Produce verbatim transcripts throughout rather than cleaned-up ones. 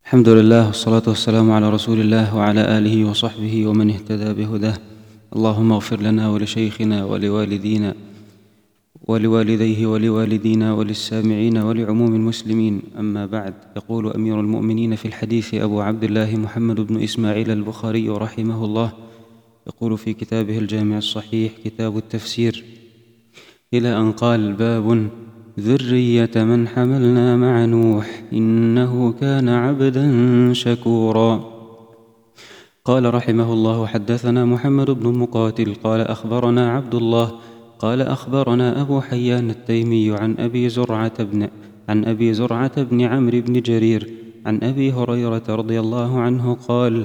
الحمد لله والصلاة والسلام على رسول الله وعلى آله وصحبه ومن اهتدى بهداه. اللهم اغفر لنا ولشيخنا ولوالدينا ولوالديه ولوالدينا وللسامعين ولعموم المسلمين. أما بعد، يقول أمير المؤمنين في الحديث أبو عبد الله محمد بن إسماعيل البخاري رحمه الله، يقول في كتابه الجامع الصحيح كتاب التفسير إلى أن قال: باب ذرية من حملنا مع نوح إنه كان عبدا شكورا. قال رحمه الله: حدثنا محمد بن مقاتل قال أخبرنا عبد الله قال أخبرنا أبو حيان التيمي عن أبي زرعة بن عن أبي زرعة بن عمرو بن جرير عن أبي هريرة رضي الله عنه قال: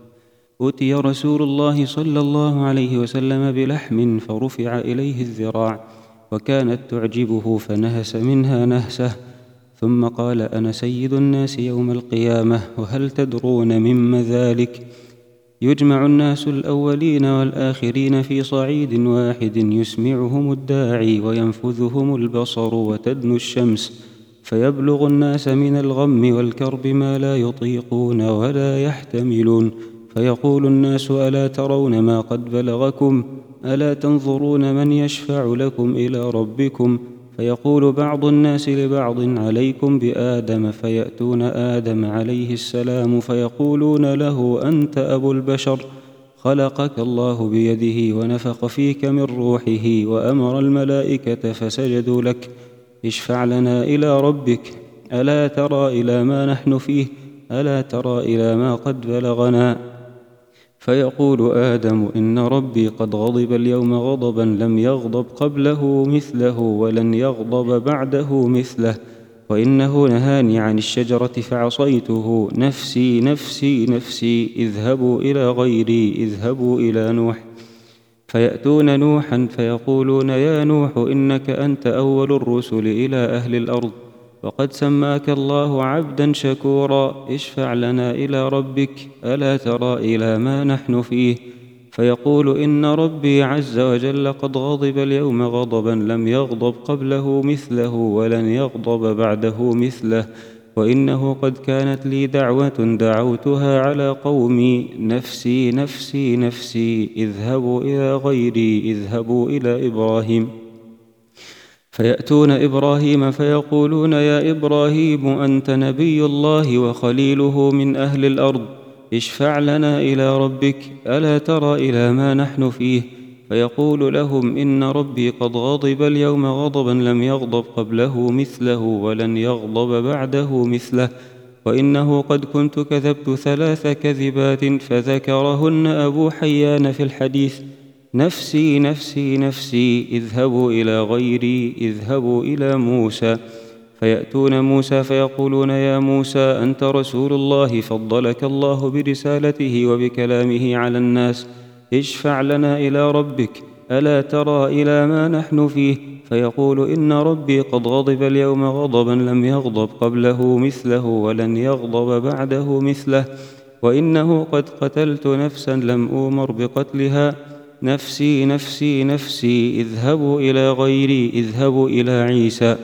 أتي رسول الله صلى الله عليه وسلم بلحم فرفع إليه الذراع وكانت تعجبه فنهس منها نهسه، ثم قال: أنا سيد الناس يوم القيامة، وهل تدرون مما ذلك؟ يجمع الناس الأولين والآخرين في صعيد واحد، يسمعهم الداعي وينفذهم البصر وتدنو الشمس، فيبلغ الناس من الغم والكرب ما لا يطيقون ولا يحتملون، فيقول الناس: ألا ترون ما قد بلغكم؟ ألا تنظرون من يشفع لكم إلى ربكم؟ فيقول بعض الناس لبعض: عليكم بآدم، فيأتون آدم عليه السلام فيقولون له: أنت أبو البشر، خلقك الله بيده ونفخ فيك من روحه وأمر الملائكة فسجدوا لك، اشفع لنا إلى ربك، ألا ترى إلى ما نحن فيه؟ ألا ترى إلى ما قد بلغنا؟ فيقول آدم: إن ربي قد غضب اليوم غضبا لم يغضب قبله مثله ولن يغضب بعده مثله، وإنه نهاني عن الشجرة فعصيته، نفسي نفسي نفسي، اذهبوا إلى غيري، اذهبوا إلى نوح. فيأتون نوحا فيقولون: يا نوح، إنك أنت أول الرسل إلى أهل الأرض، وقد سماك الله عبدا شكورا، اشفع لنا إلى ربك، ألا ترى إلى ما نحن فيه؟ فيقول: إن ربي عز وجل قد غضب اليوم غضبا لم يغضب قبله مثله ولن يغضب بعده مثله، وإنه قد كانت لي دعوة دعوتها على قومي، نفسي نفسي نفسي، اذهبوا إلى غيري، اذهبوا إلى إبراهيم. فيأتون إبراهيم فيقولون: يا إبراهيم، أنت نبي الله وخليله من أهل الأرض، اشفع لنا إلى ربك، ألا ترى إلى ما نحن فيه؟ فيقول لهم: إن ربي قد غضب اليوم غضبا لم يغضب قبله مثله ولن يغضب بعده مثله، وإنه قد كنت كذبت ثلاث كذبات، فذكرهن أبو حيان في الحديث: نفسي نفسي نفسي، اذهبوا إلى غيري، اذهبوا إلى موسى. فيأتون موسى فيقولون: يا موسى، أنت رسول الله، فضلك الله برسالته وبكلامه على الناس، اشفع لنا إلى ربك، ألا ترى إلى ما نحن فيه؟ فيقول: إن ربي قد غضب اليوم غضبا لم يغضب قبله مثله ولن يغضب بعده مثله، وإنه قد قتلت نفسا لم أؤمر بقتلها، نفسي نفسي نفسي، اذهبوا إلى غيري، اذهبوا إلى عيسى.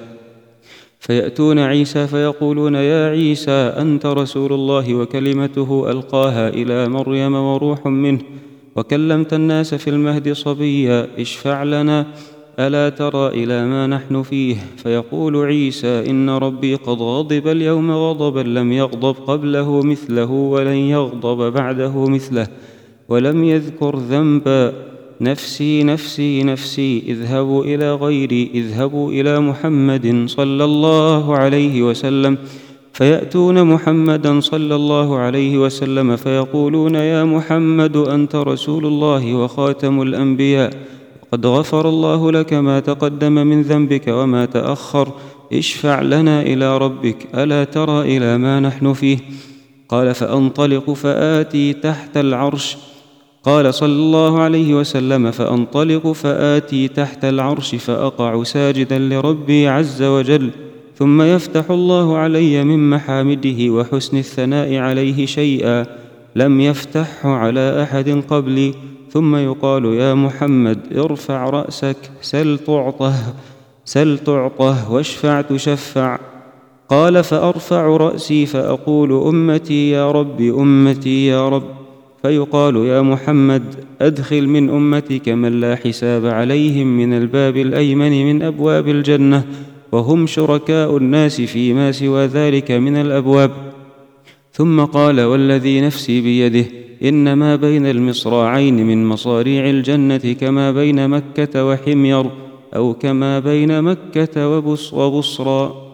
فيأتون عيسى فيقولون: يا عيسى، أنت رسول الله وكلمته ألقاها إلى مريم وروح منه، وكلمت الناس في المهد صبيا، اشفع لنا، ألا ترى إلى ما نحن فيه؟ فيقول عيسى: إن ربي قد غضب اليوم غضبا لم يغضب قبله مثله ولن يغضب بعده مثله، ولم يذكر ذنبا، نفسي نفسي نفسي، اذهبوا إلى غيري، اذهبوا إلى محمد صلى الله عليه وسلم. فيأتون محمدا صلى الله عليه وسلم فيقولون: يا محمد، أنت رسول الله وخاتم الأنبياء، قد غفر الله لك ما تقدم من ذنبك وما تأخر، اشفع لنا إلى ربك، ألا ترى إلى ما نحن فيه؟ قال: فأنطلق فآتي تحت العرش. قال صلى الله عليه وسلم: فأنطلق فآتي تحت العرش فأقع ساجدا لربي عز وجل، ثم يفتح الله علي من محامده وحسن الثناء عليه شيئا لم يفتحه على أحد قبلي، ثم يقال: يا محمد، ارفع رأسك، سل تعطه سل تعطه واشفع تشفع. قال: فأرفع رأسي فأقول: أمتي يا رب، أمتي يا رب. فيقال: يا محمد، أدخل من أمتك من لا حساب عليهم من الباب الأيمن من أبواب الجنة، وهم شركاء الناس فيما سوى ذلك من الأبواب. ثم قال: والذي نفسي بيده، إن ما بين المصراعين من مصاريع الجنة كما بين مكة وحمير، أو كما بين مكة وبصرى.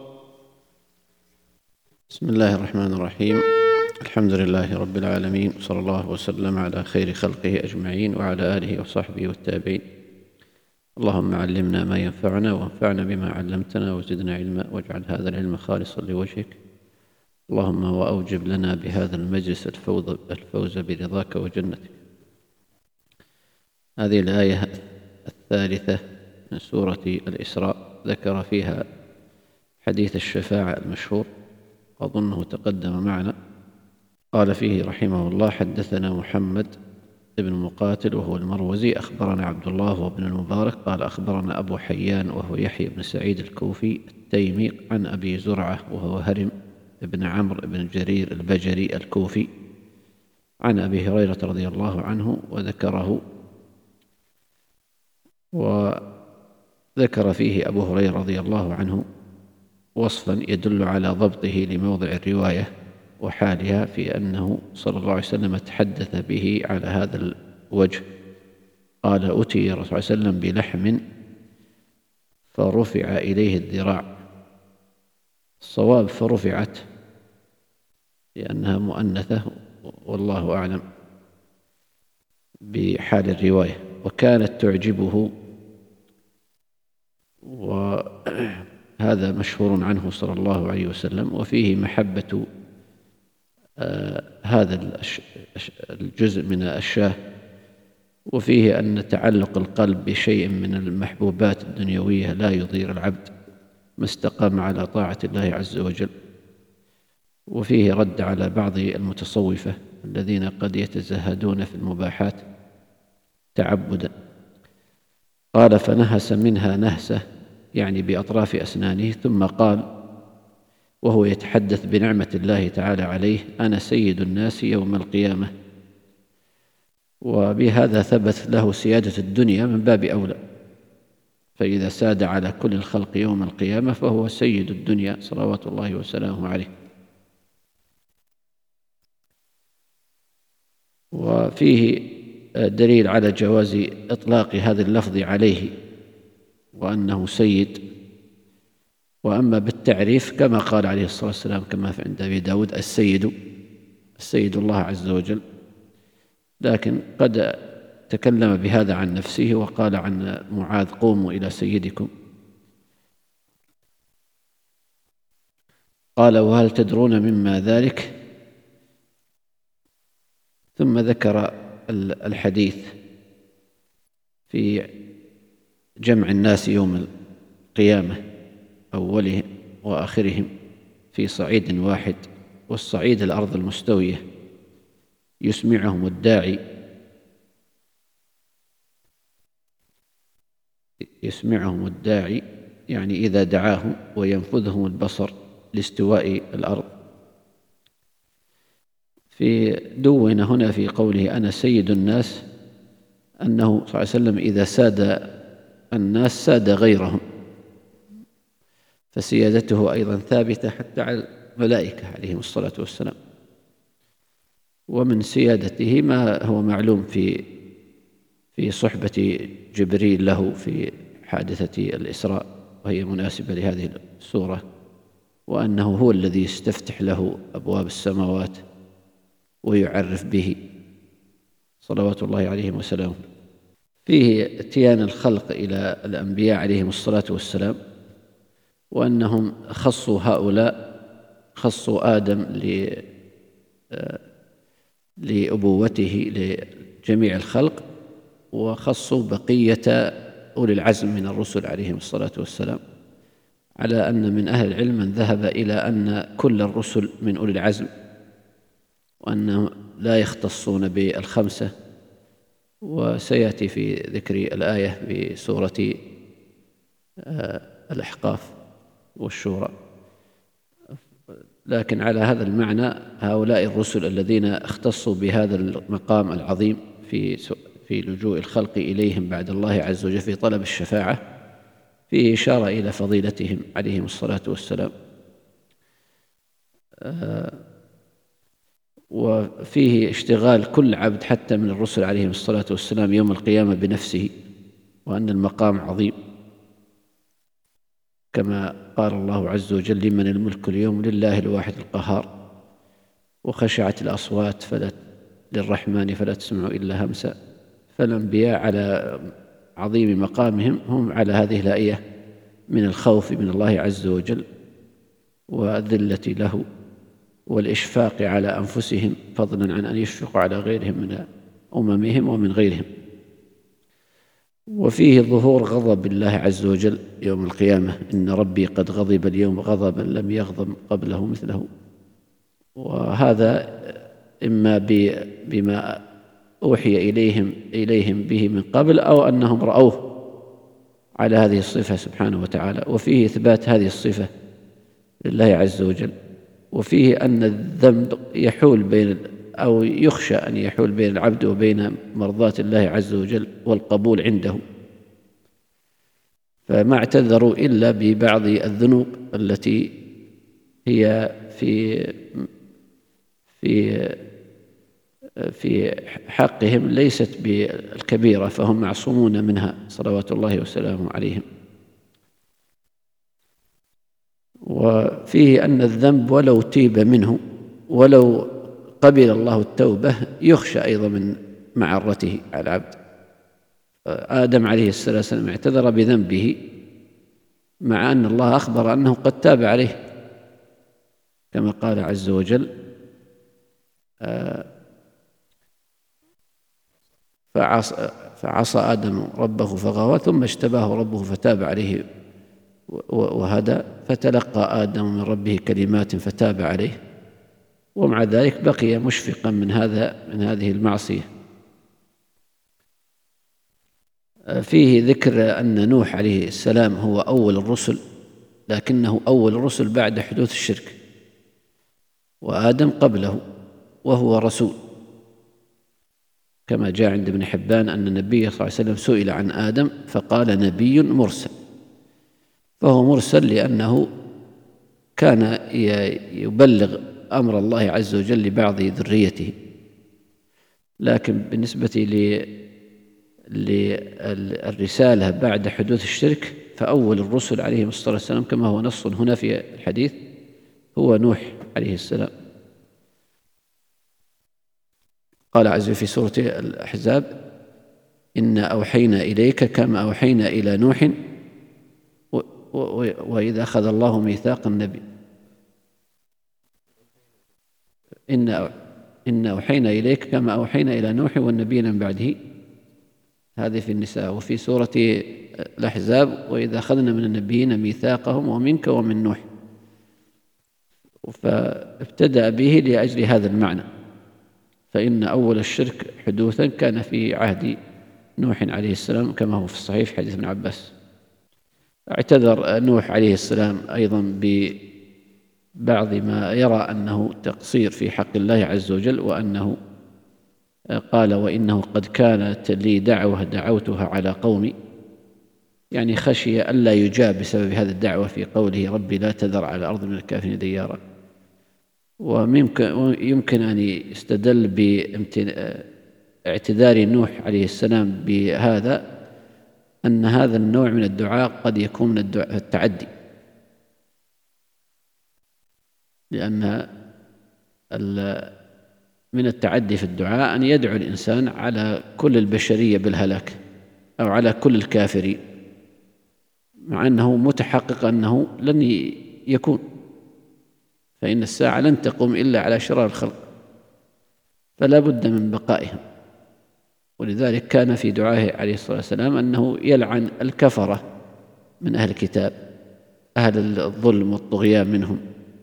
بسم الله الرحمن الرحيم. الحمد لله رب العالمين، صلى الله وسلم على خير خلقه أجمعين وعلى آله وصحبه والتابعين. اللهم علمنا ما ينفعنا وانفعنا بما علمتنا وزدنا علما، واجعل هذا العلم خالصا لوجهك. اللهم وأوجب لنا بهذا المجلس الفوز, الفوز برضاك وجنتك. هذه الآية الثالثة من سورة الإسراء ذكر فيها حديث الشفاعة المشهور، أظنه تقدم معنا. قال فيه رحمه الله: حدثنا محمد بن مقاتل وهو المروزي، أخبرنا عبد الله وابن المبارك قال أخبرنا أبو حيان وهو يحيى بن سعيد الكوفي التيمي عن أبي زرعة وهو هرم بن عمرو بن جرير البجري الكوفي عن أبي هريرة رضي الله عنه، وذكره وذكر فيه أبو هريرة رضي الله عنه وصفا يدل على ضبطه لموضع الرواية وحالها، في أنه صلى الله عليه وسلم تحدث به على هذا الوجه. قال: أتي الرسول صلى الله عليه وسلم بلحم فرفع إليه الذراع. الصواب فرفعت لأنها مؤنثة، والله أعلم بحال الرواية. وكانت تعجبه، وهذا مشهور عنه صلى الله عليه وسلم. وفيه محبة آه هذا الجزء من الشاه، وفيه أن تعلق القلب بشيء من المحبوبات الدنيوية لا يضير العبد ما استقام على طاعة الله عز وجل. وفيه رد على بعض المتصوفة الذين قد يتزهدون في المباحات تعبدا. قال: فنهس منها نهسة، يعني بأطراف أسنانه، ثم قال وهو يتحدث بنعمة الله تعالى عليه: أنا سيد الناس يوم القيامة. وبهذا ثبت له سيادة الدنيا من باب أولى، فإذا ساد على كل الخلق يوم القيامة فهو سيد الدنيا صلوات الله وسلامه عليه. وفيه دليل على جواز إطلاق هذا اللفظ عليه وأنه سيد. وأما بالتعريف كما قال عليه الصلاة والسلام كما في عند أبي داود: السيد السيد الله عز وجل. لكن قد تكلم بهذا عن نفسه وقال عن معاذ: قوموا إلى سيدكم. قال: وهل تدرون مما ذلك؟ ثم ذكر الحديث في جمع الناس يوم القيامة، أولهم وآخرهم في صعيد واحد، والصعيد الأرض المستوية، يسمعهم الداعي يسمعهم الداعي يعني إذا دعاهم، وينفذهم البصر لاستواء الأرض. في دون هنا في قوله: أنا سيد الناس، أنه صلى الله عليه وسلم إذا ساد الناس ساد غيرهم، فسيادته أيضا ثابتة حتى على الملائكة عليهم الصلاة والسلام. ومن سيادته ما هو معلوم في في صحبة جبريل له في حادثة الإسراء، وهي مناسبة لهذه السورة، وأنه هو الذي يستفتح له أبواب السماوات ويعرف به صلوات الله عليهم وسلامه. فيه اتيان الخلق إلى الأنبياء عليهم الصلاة والسلام، وأنهم خصوا هؤلاء خصوا آدم لأبوته لجميع الخلق، وخصوا بقية أولي العزم من الرسل عليهم الصلاة والسلام، على أن من أهل العلم من ذهب إلى أن كل الرسل من أولي العزم، وأنهم لا يختصون بالخمسة. وسيأتي في ذكر الآية في سورة الأحقاف والشورى. لكن على هذا المعنى هؤلاء الرسل الذين اختصوا بهذا المقام العظيم في في لجوء الخلق إليهم بعد الله عز وجل في طلب الشفاعة فيه إشارة إلى فضيلتهم عليهم الصلاة والسلام. وفيه اشتغال كل عبد حتى من الرسل عليهم الصلاة والسلام يوم القيامة بنفسه، وأن المقام عظيم، كما قال الله عز وجل: لمن الملك اليوم لله الواحد القهار، وخشعت الأصوات فلا للرحمن فلا تسمع إلا همسا. فالأنبياء على عظيم مقامهم هم على هذه الهيئة من الخوف من الله عز وجل والذلة له والإشفاق على أنفسهم، فضلا عن أن يشفقوا على غيرهم من أممهم ومن غيرهم. وفيه ظهور غضب الله عز وجل يوم القيامة: إن ربي قد غضب اليوم غضبا لم يغضب قبله مثله. وهذا إما بما أوحي إليهم إليهم به من قبل، أو أنهم رأوه على هذه الصفة سبحانه وتعالى. وفيه إثبات هذه الصفة لله عز وجل. وفيه أن الذنب يحول بين أو يخشى أن يحول بين العبد وبين مرضاة الله عز وجل والقبول عنده، فما اعتذروا إلا ببعض الذنوب التي هي في في في حقهم ليست بالكبيرة، فهم معصومون منها صلوات الله وسلامه عليهم. وفيه أن الذنب ولو تيب منه ولو قبل الله التوبة يخشى أيضا من معرته على العبد. آدم عليه الصلاة والسلام اعتذر بذنبه مع أن الله أخبر أنه قد تاب عليه، كما قال عز وجل: فعصى, فعصى آدم ربه فغوى ثم اجتباه ربه فتاب عليه وهدى، فتلقى آدم من ربه كلمات فتاب عليه. ومع ذلك بقي مشفقا من هذا من هذه المعصية. فيه ذكر أن نوح عليه السلام هو أول الرسل، لكنه أول الرسل بعد حدوث الشرك، وآدم قبله وهو رسول، كما جاء عند ابن حبان أن النبي صلى الله عليه وسلم سئل عن آدم فقال: نبي مرسل. فهو مرسل لأنه كان يبلغ أمر الله عز وجل لبعض ذريته. لكن بالنسبة للرسالة بعد حدوث الشرك فأول الرسل عليهم الصلاة والسلام كما هو نص هنا في الحديث هو نوح عليه السلام. قال عز وجل في سورة الأحزاب: إنا أوحينا إليك كما أوحينا إلى نوح وإذا أخذ الله ميثاق النبي إنا إنا أوحينا إليك كما أوحينا إلى نوح والنبيين من بعده. هذه في النساء. وفي سورة الأحزاب: وإذا أخذنا من النبيين ميثاقهم ومنك ومن نوح. فابتدأ به لأجل هذا المعنى، فإن أول الشرك حدوثا كان في عهد نوح عليه السلام كما هو في الصحيح حديث ابن عباس. اعتذر نوح عليه السلام أيضا ببعض ما يرى أنه تقصير في حق الله عز وجل، وأنه قال: وإنه قد كانت لي دعوة دعوتها على قومي، يعني خشي ألا يجاب بسبب هذه الدعوة في قوله: ربي لا تذر على الأرض من الكافرين ديارا. ويمكن أن يستدل باعتذار نوح عليه السلام بهذا أن هذا النوع من الدعاء قد يكون من التعدي، لأن من التعدي في الدعاء أن يدعو الإنسان على كل البشرية بالهلاك أو على كل الكافرين، مع أنه متحقق أنه لن يكون، فإن الساعة لن تقوم إلا على شرار الخلق، فلا بد من بقائهم. ولذلك كان في دعائه عليه الصلاة والسلام أنه يلعن الكفرة من أهل الكتاب، أهل الظلم والطغيان منهم.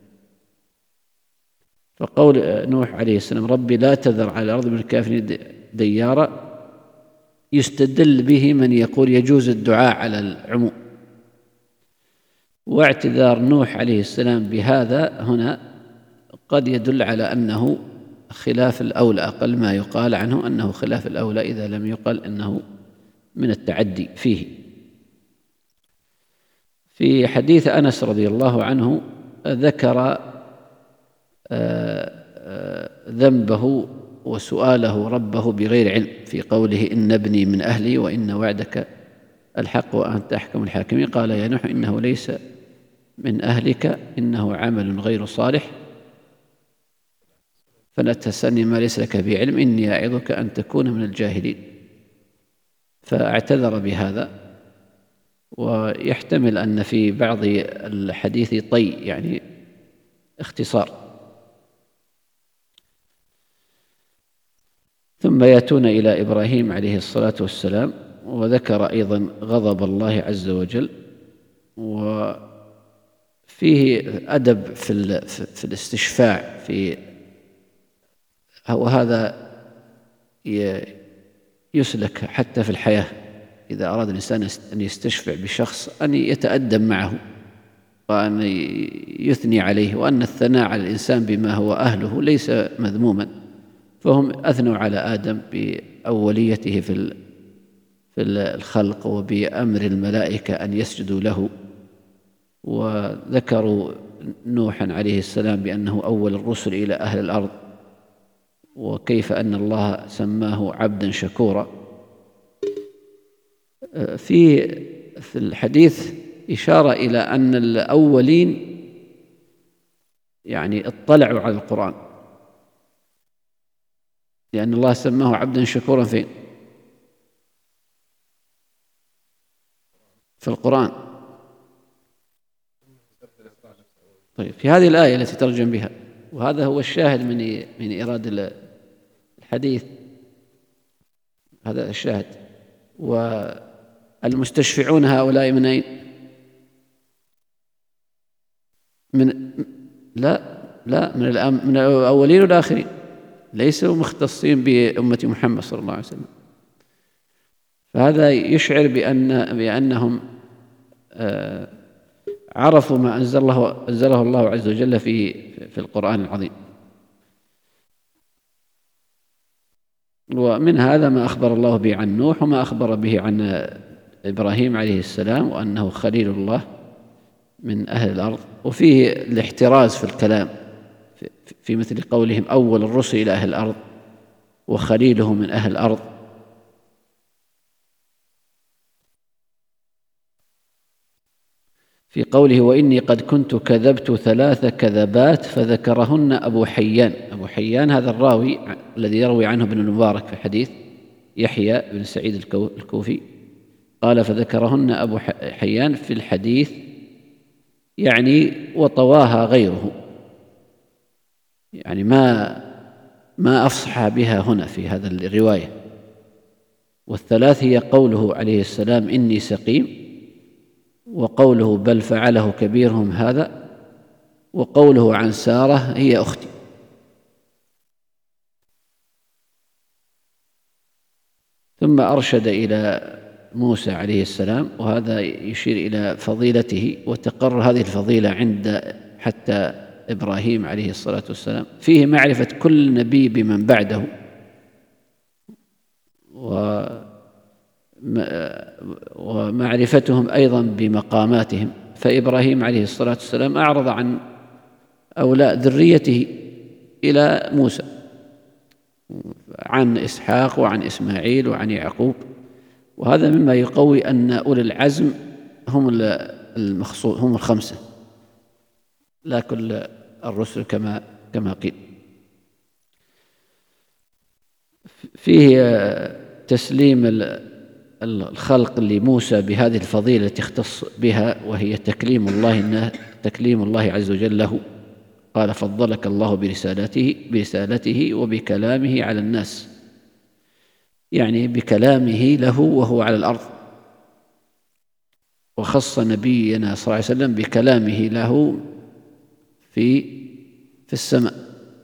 فقول نوح عليه السلام: ربي لا تذر على الأرض من الكافرين ديارا، يستدل به من يقول يجوز الدعاء على العموم. واعتذار نوح عليه السلام بهذا هنا قد يدل على أنه خلاف الأولى، أقل ما يقال عنه أنه خلاف الأولى إذا لم يقل أنه من التعدي فيه. في حديث أنس رضي الله عنه ذكر ذنبه وسؤاله ربه بغير علم في قوله إن ابني من أهلي وإن وعدك الحق وأنت أحكم الحاكمين. قال يا نوح إنه ليس من أهلك إنه عمل غير صالح فلا تسألني ما ليس لك به علم إني أعظك أن تكون من الجاهلين. فاعتذر بهذا. ويحتمل أن في بعض الحديث طي يعني اختصار. ثم يأتون إلى إبراهيم عليه الصلاة والسلام وذكر أيضا غضب الله عز وجل، وفيه أدب في, في الاستشفاع في وهذا يسلك حتى في الحياة. إذا أراد الإنسان أن يستشفع بشخص أن يتأدب معه وأن يثني عليه، وأن الثناء على الإنسان بما هو أهله ليس مذموما. فهم أثنوا على آدم بأوليته في الخلق وبأمر الملائكة أن يسجدوا له، وذكروا نوحا عليه السلام بأنه أول الرسل إلى أهل الأرض، وكيف أن الله سماه عبدا شكورا. في في الحديث إشارة إلى أن الأولين يعني اطلعوا على القرآن، لأن الله سماه عبدا شكورا فين؟ في القرآن. طيب في هذه الآية التي ترجم بها، وهذا هو الشاهد من من إيراد الحديث، هذا الشاهد. والمستشفعون هؤلاء من أين؟ من لا لا من الأم من الأولين والآخرين، ليسوا مختصين بأمة محمد صلى الله عليه وسلم. فهذا يشعر بأن بأنهم عرفوا ما أنزل الله أنزله الله عز وجل في في القرآن العظيم. ومن هذا ما أخبر الله به عن نوح وما أخبر به عن إبراهيم عليه السلام، وأنه خليل الله من أهل الأرض. وفيه الاحتراز في الكلام في مثل قولهم أول الرسل إلى أهل الأرض وخليله من أهل الأرض. في قوله وإني قد كنت كذبت ثلاث كذبات فذكرهن أبو حيان. أبو حيان هذا الراوي الذي يروي عنه ابن المبارك في الحديث، يحيى بن سعيد الكوفي. قال فذكرهن أبو حيان في الحديث، يعني وطواها غيره، يعني ما ما أفصح بها هنا في هذا الرواية. والثلاث هي قوله عليه السلام إني سقيم، وقوله بل فعله كبيرهم هذا، وقوله عن سارة هي أختي. ثم أرشد إلى موسى عليه السلام، وهذا يشير إلى فضيلته، وتقر هذه الفضيلة عند حتى إبراهيم عليه الصلاة والسلام. فيه معرفة كل نبي بمن بعده، ومعرفتهم أيضا بمقاماتهم. فإبراهيم عليه الصلاة والسلام أعرض عن أولاء ذريته إلى موسى، عن إسحاق وعن إسماعيل وعن يعقوب. وهذا مما يقوي أن أولي العزم هم المخصوص هم الخمسة، لا كل الرسل كما كما قيل. فيه تسليم الخلق لموسى بهذه الفضيلة التي اختص بها، وهي تكليم الله تكليم الله عز وجل له. قال فضلك الله برسالته برسالته وبكلامه على الناس، يعني بكلامه له وهو على الأرض. وخص نبينا صلى الله عليه وسلم بكلامه له في في السماء.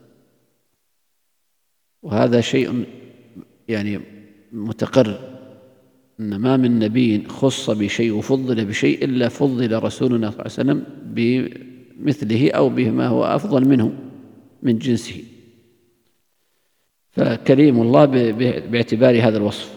وهذا شيء يعني متقرر، أن ما من نبي خص بشيء وفضل بشيء إلا فضل رسولنا صلى الله عليه وسلم بمثله أو بما هو أفضل منه. من جنسه، فكريم الله باعتبار هذا الوصف.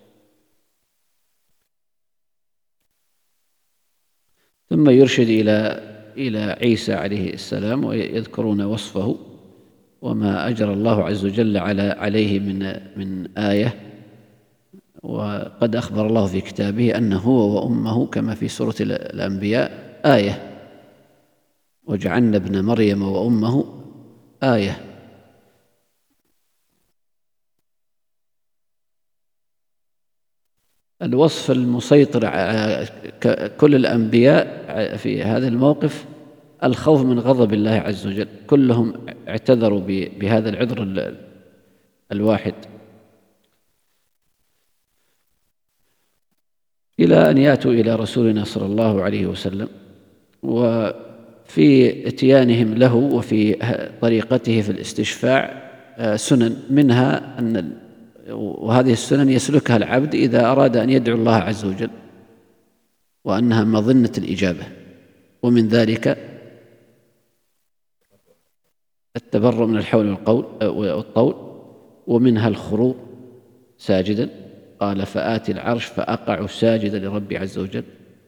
ثم يرشد إلى إلى عيسى عليه السلام ويذكرون وصفه وما أجرى الله عز وجل على عليه من من آية. وقد أخبر الله في كتابه أنه هو وأمه كما في سورة الأنبياء آية، وجعلنا ابن مريم وأمه آية. الوصف المسيطر على كل الأنبياء في هذا الموقف الخوف من غضب الله عز وجل، كلهم اعتذروا بهذا العذر الواحد، إلى أن يأتوا إلى رسولنا صلى الله عليه وسلم. وفي إتيانهم له وفي طريقته في الاستشفاع سنن، منها أن وهذه السنن يسلكها العبد إذا أراد أن يدعو الله عز وجل، وأنها مظنة الإجابة. ومن ذلك التبرؤ من الحول والقول والطول، ومنها الخروج ساجدا، قال فآتي العرش فأقع ساجدا لربي عز وجل.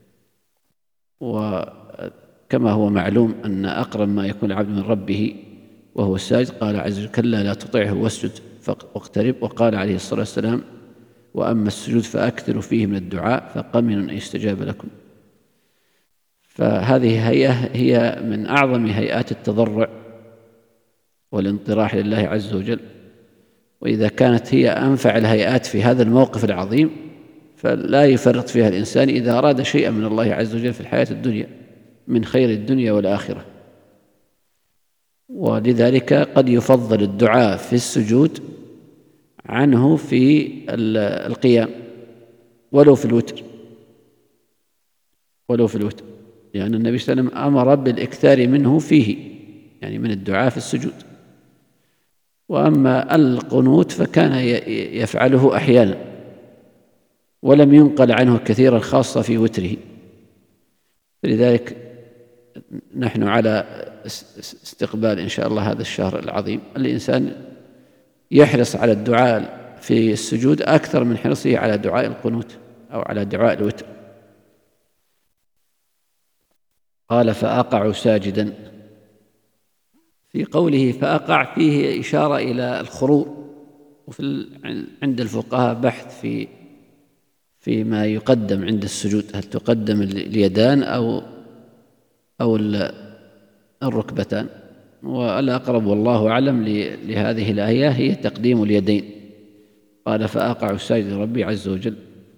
وكما هو معلوم أن أقرب ما يكون العبد من ربه وهو الساجد، قال عز وجل كلا لا تطعه واسجد واقترب. وقال عليه الصلاة والسلام وأما السجود فأكثروا فيه من الدعاء فقمن أن يستجاب لكم. فهذه هيئة هي من أعظم هيئات التضرع والانطراح لله عز وجل، وإذا كانت هي أنفع الهيئات في هذا الموقف العظيم فلا يفرط فيها الإنسان إذا أراد شيئا من الله عز وجل في الحياة الدنيا من خير الدنيا والآخرة. ولذلك قد يفضل الدعاء في السجود عنه في القيام ولو في الوتر ولو في الوتر لأن يعني النبي صلى الله عليه وسلم أمر بالإكثار منه فيه، يعني من الدعاء في السجود. وأما القنوت فكان يفعله أحيانا ولم ينقل عنه كثيرا، خاصة في وتره. لذلك نحن على استقبال إن شاء الله هذا الشهر العظيم، الإنسان يحرص على الدعاء في السجود أكثر من حرصه على دعاء القنوت أو على دعاء الوتر. قال فأقع ساجدا، في قوله فأقع فيه إشارة إلى الخروج. وفي عند الفقهاء بحث في فيما يقدم عند السجود، هل تقدم اليدان أو أو الركبتان. والأقرب والله أعلم لهذه الآية هي تقديم اليدين. قال فأقع ساجد ربي عز وجل.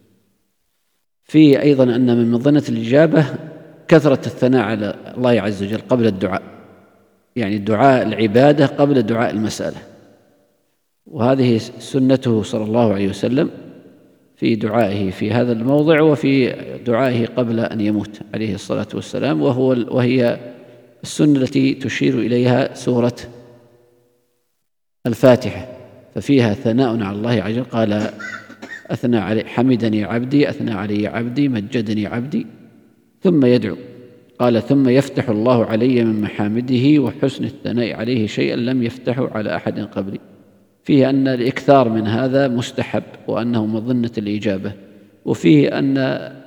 في أيضا أن من مظنة الإجابة كثرة الثناء على الله عز وجل قبل الدعاء، يعني دعاء العبادة قبل دعاء المسألة، وهذه سنته صلى الله عليه وسلم في دعائه في هذا الموضع وفي دعائه قبل أن يموت عليه الصلاة والسلام، وهو وهي السنة التي تشير إليها سورة الفاتحة، ففيها ثناء على الله عز وجل. قال أثنى علي حمدني عبدي، أثنى علي عبدي، مجدني عبدي، ثم يدعو. قال ثم يفتح الله علي من محامده وحسن الثناء عليه شيئا لم يفتحه على أحد قبلي. فيه أن الإكثار من هذا مستحب وأنه مظنة الإجابة، وفيه أن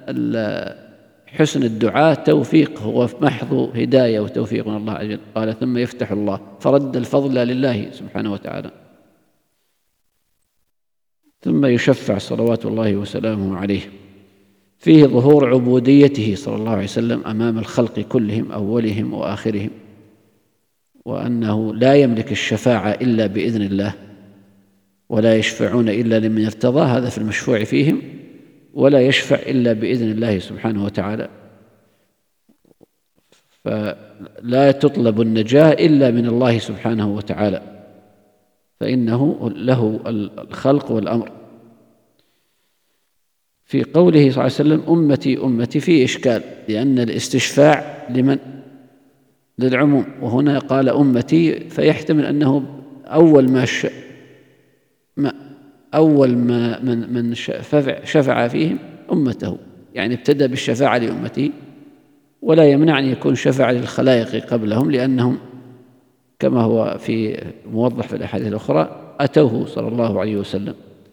حسن الدعاء توفيق، هو محض هداية وتوفيق من الله عز وجل. قال ثم يفتح الله، فرد الفضل لله سبحانه وتعالى. ثم يشفع صلوات الله وسلامه عليه. فيه ظهور عبوديته صلى الله عليه وسلم أمام الخلق كلهم أولهم وآخرهم، وأنه لا يملك الشفاعة إلا بإذن الله، ولا يشفعون إلا لمن ارتضى، هذا في المشفوع فيهم، ولا يشفع إلا بإذن الله سبحانه وتعالى. فلا تطلب النجاة إلا من الله سبحانه وتعالى، فإنه له الخلق والأمر. في قوله صلى الله عليه وسلم أمتي أمتي فيه إشكال، لأن الاستشفاع لمن؟ للعموم، وهنا قال أمتي، فيحتمل أنه أول ما ش... ما أول ما من من شفع فيهم أمته، يعني ابتدأ بالشفاعة لأمته، ولا يمنع أن يكون شفع للخلائق قبلهم، لأنهم كما هو في موضح في الأحاديث الأخرى أتوه صلى الله عليه وسلم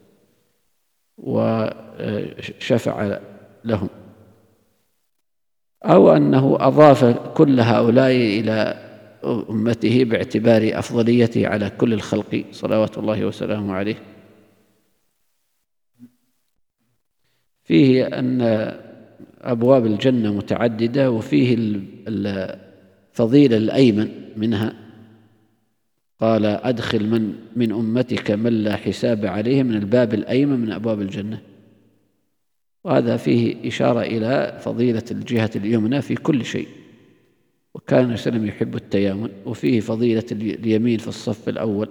وشفع لهم، أو أنه أضاف كل هؤلاء إلى أمته باعتبار أفضليته على كل الخلق صلوات الله وسلامه عليه. فيه أن أبواب الجنة متعددة، وفيه الفضيلة الأيمن منها، قال أدخل من من أمتك من لا حساب عليه من الباب الأيمن من أبواب الجنة، وهذا فيه إشارة إلى فضيلة الجهة اليمنى في كل شيء، وكان النبي صلى الله عليه وسلم يحب التيامن. وفيه فضيلة اليمين في الصف الأول،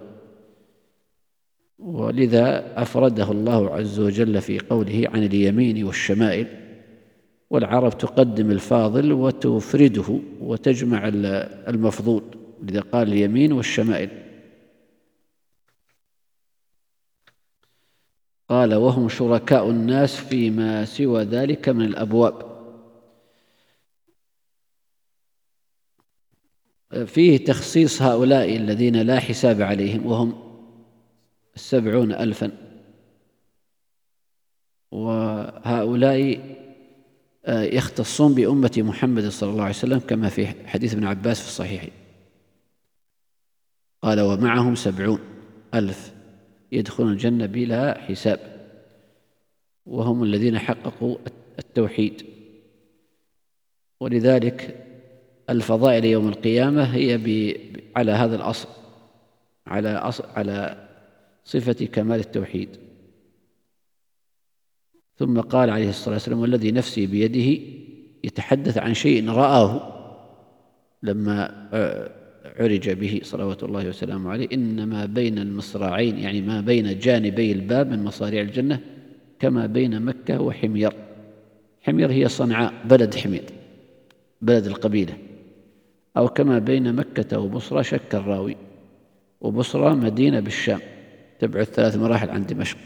ولذا أفرده الله عز وجل في قوله عن اليمين والشمائل، والعرب تقدم الفاضل وتفرده وتجمع المفضول، لذا قال اليمين والشمائل. قال وهم شركاء الناس فيما سوى ذلك من الأبواب. فيه تخصيص هؤلاء الذين لا حساب عليهم، وهم السبعون ألفا، وهؤلاء يختصون بأمة محمد صلى الله عليه وسلم كما في حديث ابن عباس في الصحيح، قال ومعهم سبعون ألف يدخلون الجنة بلا حساب، وهم الذين حققوا التوحيد. ولذلك الفضائل يوم القيامة هي على هذا الأصل، على أصل على صفة كمال التوحيد. ثم قال عليه الصلاة والسلام والذي نفسي بيده، يتحدث عن شيء رآه لما عرج به صلوات الله وسلامه عليه، إنما بين المصراعين، يعني ما بين جانبي الباب من مصاريع الجنة، كما بين مكة وحمير. حمير هي صنعاء، بلد حمير، بلد القبيلة، أو كما بين مكة وبصرى، شك الراوي، وبصرى مدينة بالشام تبعد ثلاث مراحل عن دمشق.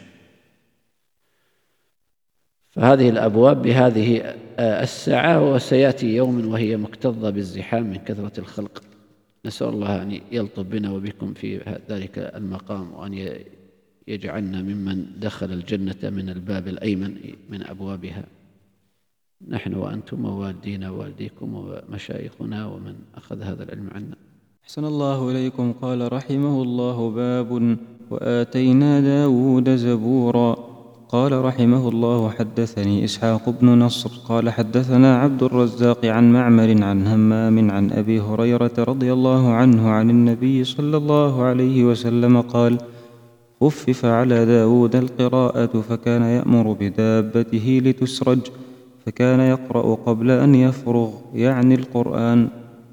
فهذه الأبواب بهذه الساعة، وسيأتي يوم وهي مكتظة بالزحام من كثرة الخلق. نسأل الله أن يلطف بنا وبكم في ذلك المقام، وأن يجعلنا ممن دخل الجنة من الباب الأيمن من أبوابها، نحن وأنتم ووالدينا ووالديكم ومشايخنا ومن أخذ هذا العلم عنا. أحسن الله إليكم. قال رحمه الله: باب وآتينا داود زبورا. قال رحمه الله: حدثني إسحاق بن نصر قال حدثنا عبد الرزاق عن معمر عن همام عن أبي هريرة رضي الله عنه عن النبي صلى الله عليه وسلم قال: خفف على داود القراءة، فكان يأمر بدابته لتسرج، فكان يقرأ قبل أن يفرغ، يعني القرآن.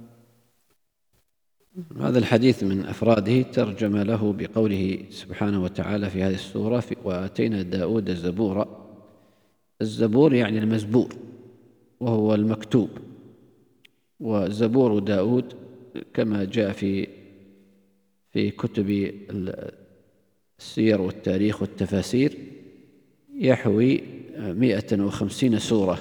هذا الحديث من أفراده ترجم له بقوله سبحانه وتعالى في هذه السورة: وآتينا داود زبورا. الزبور يعني المزبور، وهو المكتوب. وزبور داود كما جاء في في كتب السير والتاريخ والتفاسير يحوي مئة وخمسين سورة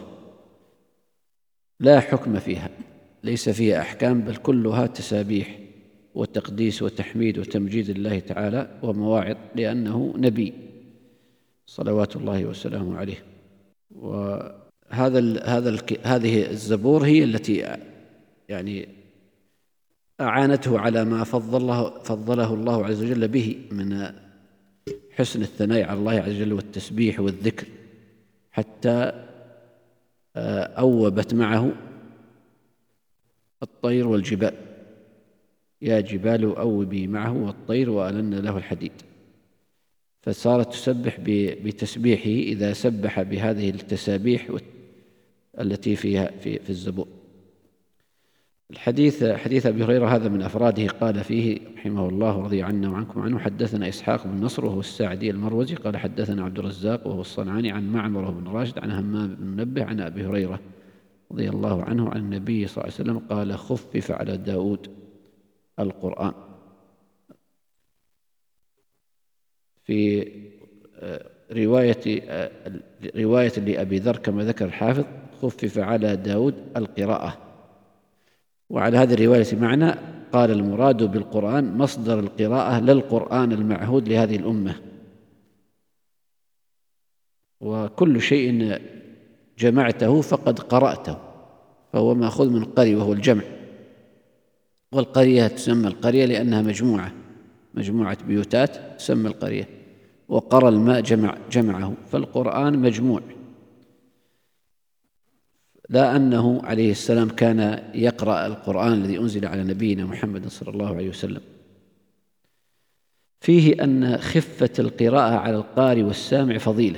لا حكم فيها، ليس فيها أحكام، بل كلها تسابيح وتقديس وتحميد وتمجيد الله تعالى ومواعظ، لأنه نبي صلوات الله وسلامه عليه. وهذا ال هذا ال هذه الزبور هي التي يعني أعانته على ما فضله فضله الله عز وجل به من حسن الثناء على الله عز وجل والتسبيح والذكر، حتى أوبت معه الطير والجبال: يا جبال أوبي معه والطير وألن له الحديد. فصارت تسبح بتسبيحه إذا سبح بهذه التسابيح التي فيها في, في الزبور. الحديث حديث أبي هريرة هذا من أفراده. قال فيه رحمه الله رضي عنا وعنكم عنه: حدثنا إسحاق بن نصر وهو الساعدي المروزي قال حدثنا عبد الرزاق وهو الصنعاني عن معمر بن راشد عن همام بن منبه عن أبي هريرة رضي الله عنه عن النبي صلى الله عليه وسلم قال: خفف على داود القرآن. في رواية رواية لأبي ذر كما ذكر الحافظ: خفف على داود القراءة. وعلى هذه الرواية معنى قال المراد بالقرآن مصدر القراءة للقرآن المعهود لهذه الأمة، وكل شيء جمعته فقد قرأته، فهو مأخوذ من قرية وهو الجمع، والقرية تسمى القرية لأنها مجموعة مجموعة بيوتات تسمى القرية، وقرى الماء جمع جمعه، فالقرآن مجموع، لا أنه عليه السلام كان يقرأ القرآن الذي أنزل على نبينا محمد صلى الله عليه وسلم. فيه أن خفة القراءة على القارئ والسامع فضيلة،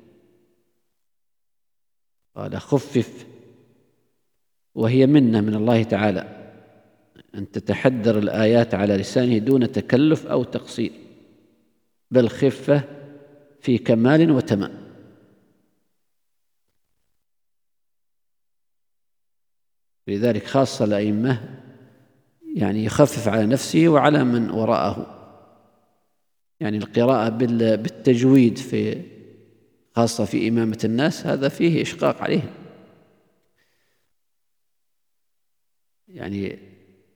قال خفف، وهي منة من الله تعالى أن تتحدر الآيات على لسانه دون تكلف أو تقصير، بل خفة في كمال وتمام. لذلك خاصة الأئمة يعني يخفف على نفسه وعلى من وراءه، يعني القراءة بالتجويد في خاصة في إمامة الناس هذا فيه إشقاق عليهم، يعني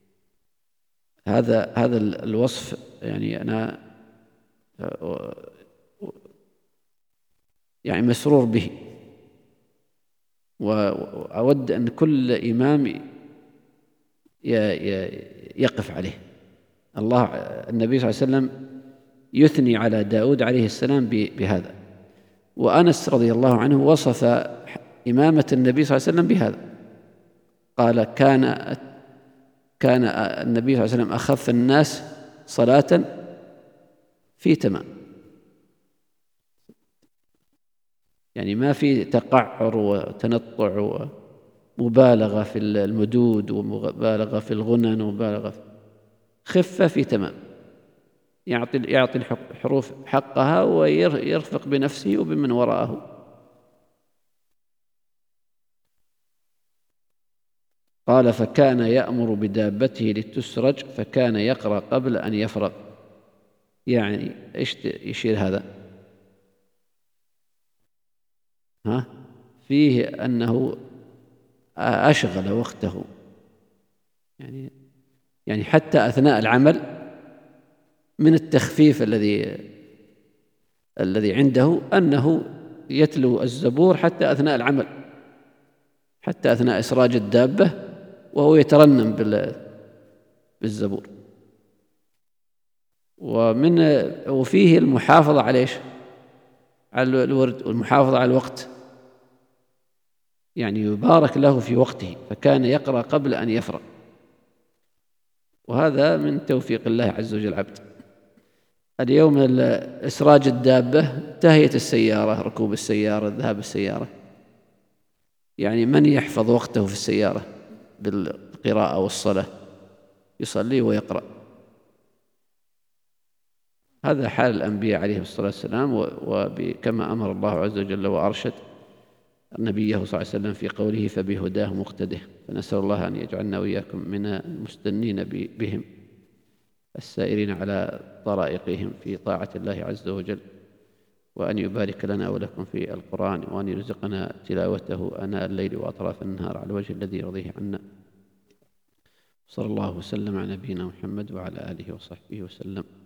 هذا هذا الوصف يعني أنا يعني مسرور به، وأود أن كل إمام يقف عليه. الله النبي صلى الله عليه وسلم يثني على داود عليه السلام بهذا، وأنس رضي الله عنه وصف إمامة النبي صلى الله عليه وسلم بهذا، قال كان كان النبي صلى الله عليه وسلم أخف الناس صلاة في تمام، يعني ما في تقعر وتنطع ومبالغة في المدود ومبالغة في الغنن ومبالغة في خفة في تمام، يعطي يعطي الحروف حقها ويرفق بنفسه وبمن وراءه. قال فكان يأمر بدابته لتسرج فكان يقرأ قبل أن يفرغ. يعني إيش يشير هذا؟ ها؟ فيه أنه أشغل وقته، يعني يعني حتى أثناء العمل من التخفيف الذي الذي عنده أنه يتلو الزبور حتى أثناء العمل، حتى أثناء إسراج الدابة وهو يترنم بالزبور. ومن وفيه المحافظة على إيش؟ على الورد والمحافظة على الوقت، يعني يبارك له في وقته، فكان يقرأ قبل أن يفرغ، وهذا من توفيق الله عز وجل العبد. اليوم إسراج الدابة، تهيئة السيارة، ركوب السيارة، ذهاب السيارة، يعني من يحفظ وقته في السيارة بالقراءة والصلاة، يصلي ويقرأ. هذا حال الأنبياء عليهم الصلاة والسلام، وكما أمر الله عز وجل وأرشد نبيه صلى الله عليه وسلم في قوله فبهداه مقتده. فنسأل الله أن يجعلنا وإياكم من المستنين بهم السائرين على طرائقهم في طاعة الله عز وجل، وأن يبارك لنا ولكم في القرآن، وأن يرزقنا تلاوته آناء الليل وأطراف النهار على الوجه الذي يرضيه عنا. صلى الله وسلم على نبينا محمد وعلى آله وصحبه وسلم.